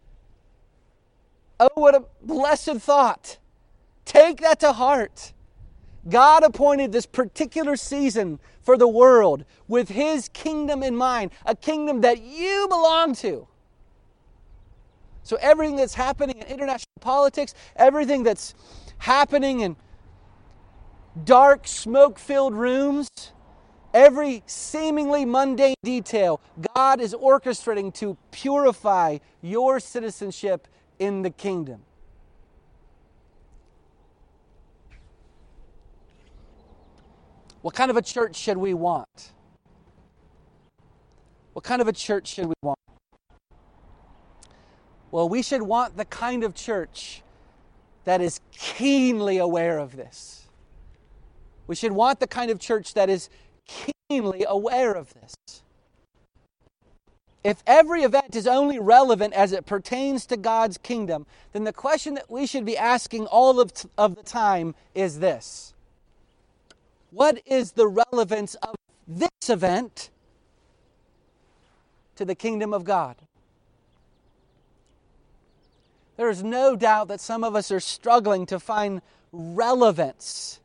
Oh, what a blessed thought. Take that to heart. God appointed this particular season for the world with his kingdom in mind, a kingdom that you belong to. So everything that's happening in international politics, everything that's happening in dark, smoke-filled rooms, every seemingly mundane detail, God is orchestrating to purify your citizenship in the kingdom. What kind of a church should we want? What kind of a church should we want? Well, we should want the kind of church that is keenly aware of this. We should want the kind of church that is keenly aware of this. If every event is only relevant as it pertains to God's kingdom, then the question that we should be asking all of, t- of the time is this: what is the relevance of this event to the kingdom of God? There is no doubt that some of us are struggling to find relevance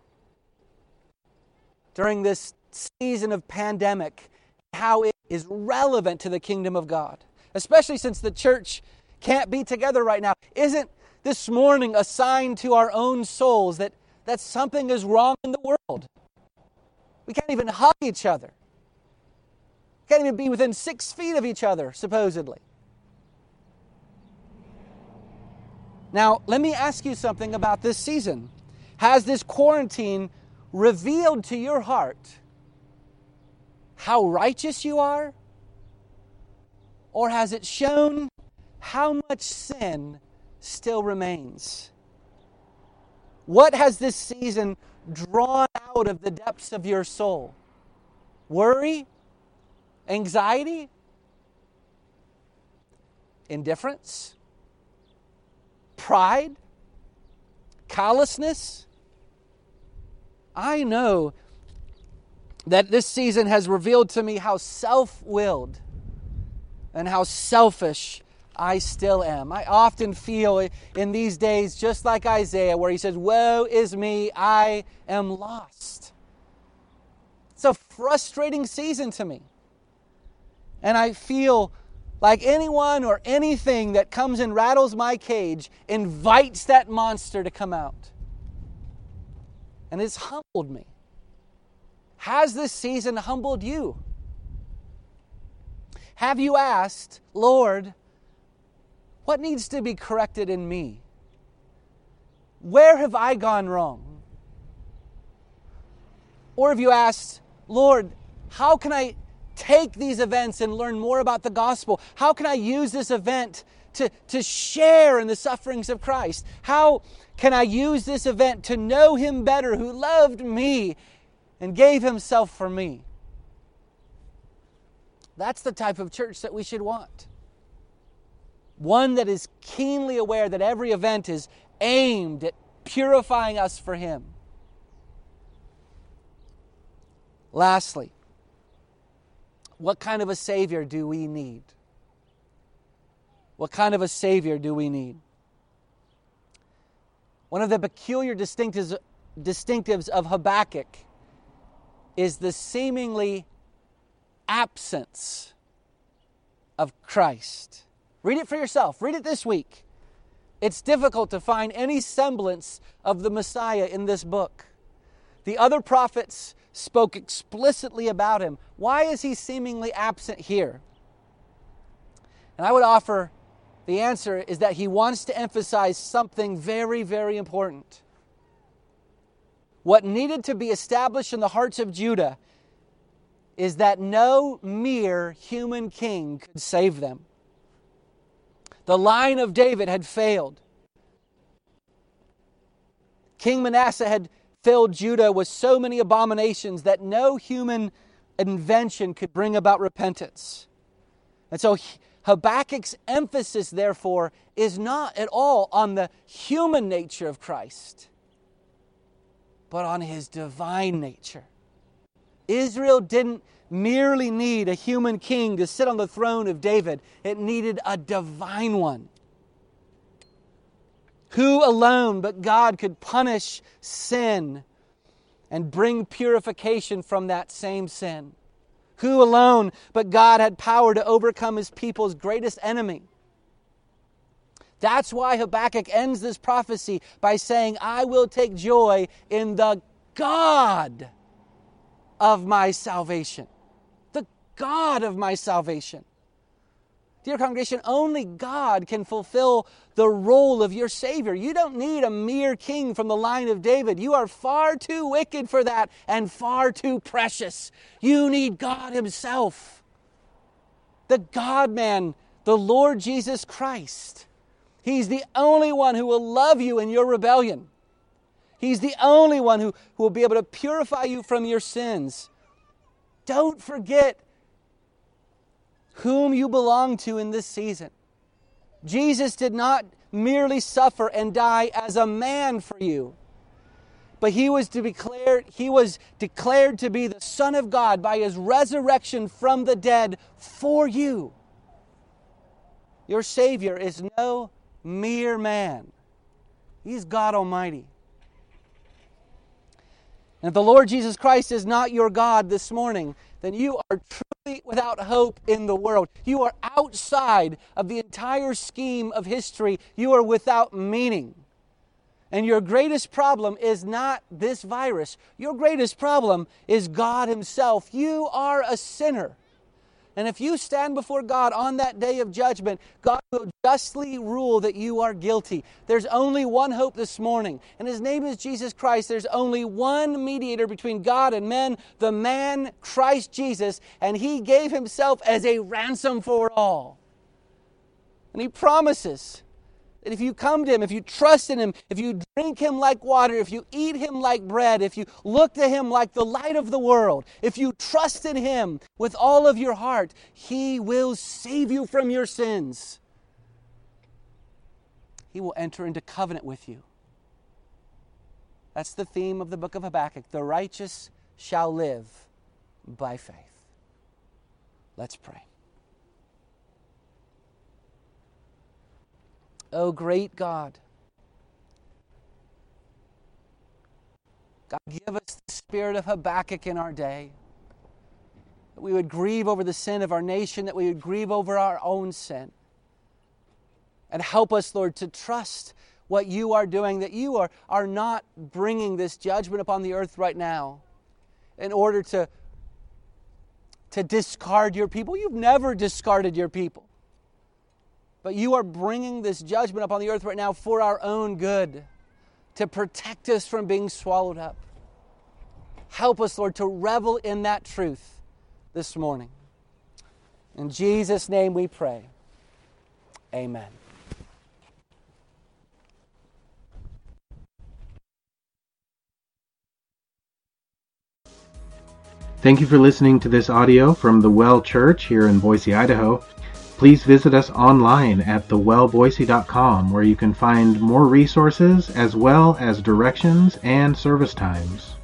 during this season of pandemic, how it is relevant to the kingdom of God, especially since the church can't be together right now. Isn't this morning a sign to our own souls that, that something is wrong in the world? We can't even hug each other. We can't even be within six feet of each other, supposedly. Now, let me ask you something about this season. Has this quarantine revealed to your heart how righteous you are? Or has it shown how much sin still remains? What has this season drawn out of the depths of your soul? Worry? Anxiety? Indifference? Pride? Callousness? I know that this season has revealed to me how self-willed and how selfish I still am. I often feel in these days just like Isaiah, where he says, "Woe is me, I am lost." It's a frustrating season to me. And I feel like anyone or anything that comes and rattles my cage invites that monster to come out. And it's humbled me. Has this season humbled you? Have you asked, Lord, what needs to be corrected in me? Where have I gone wrong? Or have you asked, Lord, how can I take these events and learn more about the gospel? How can I use this event to, to share in the sufferings of Christ? How can I use this event to know Him better, who loved me and gave Himself for me? That's the type of church that we should want. One that is keenly aware that every event is aimed at purifying us for Him. Lastly, what kind of a Savior do we need? What kind of a Savior do we need? One of the peculiar distinctives, distinctives of Habakkuk is the seemingly absence of Christ. Read it for yourself. Read it this week. It's difficult to find any semblance of the Messiah in this book. The other prophets spoke explicitly about Him. Why is He seemingly absent here? And I would offer the answer is that He wants to emphasize something very, very important. What needed to be established in the hearts of Judah is that no mere human king could save them. The line of David had failed. King Manasseh had filled Judah with so many abominations that no human invention could bring about repentance. And so Habakkuk's emphasis, therefore, is not at all on the human nature of Christ, but on His divine nature. Israel didn't merely need a human king to sit on the throne of David. It needed a divine one. Who alone but God could punish sin and bring purification from that same sin? Who alone but God had power to overcome His people's greatest enemy? That's why Habakkuk ends this prophecy by saying, I will take joy in the God of my salvation. The God of my salvation. Dear congregation, only God can fulfill the role of your Savior. You don't need a mere king from the line of David. You are far too wicked for that and far too precious. You need God Himself. The God-man, the Lord Jesus Christ. He's the only one who will love you in your rebellion. He's the only one who, who will be able to purify you from your sins. Don't forget whom you belong to in this season. Jesus did not merely suffer and die as a man for you, but he was to be declared, he was declared to be the Son of God by His resurrection from the dead for you. Your Savior is no mere man. He's God Almighty. And if the Lord Jesus Christ is not your God this morning, then you are truly without hope in the world. You are outside of the entire scheme of history. You are without meaning. And your greatest problem is not this virus. Your greatest problem is God Himself. You are a sinner. And if you stand before God on that day of judgment, God will justly rule that you are guilty. There's only one hope this morning, and His name is Jesus Christ. There's only one mediator between God and men, the man Christ Jesus, and He gave Himself as a ransom for all. And He promises that if you come to Him, if you trust in Him, if you drink Him like water, if you eat Him like bread, if you look to Him like the light of the world, if you trust in Him with all of your heart, He will save you from your sins. He will enter into covenant with you. That's the theme of the book of Habakkuk. The righteous shall live by faith. Let's pray. Oh, great God, God, give us the spirit of Habakkuk in our day, that we would grieve over the sin of our nation, that we would grieve over our own sin. And help us, Lord, to trust what You are doing, that You are, are not bringing this judgment upon the earth right now in order to, to discard Your people. You've never discarded Your people. But You are bringing this judgment upon the earth right now for our own good, to protect us from being swallowed up. Help us, Lord, to revel in that truth this morning. In Jesus' name we pray. Amen. Thank you for listening to this audio from the Well Church here in Boise, Idaho. Please visit us online at the well boise dot com, where you can find more resources as well as directions and service times.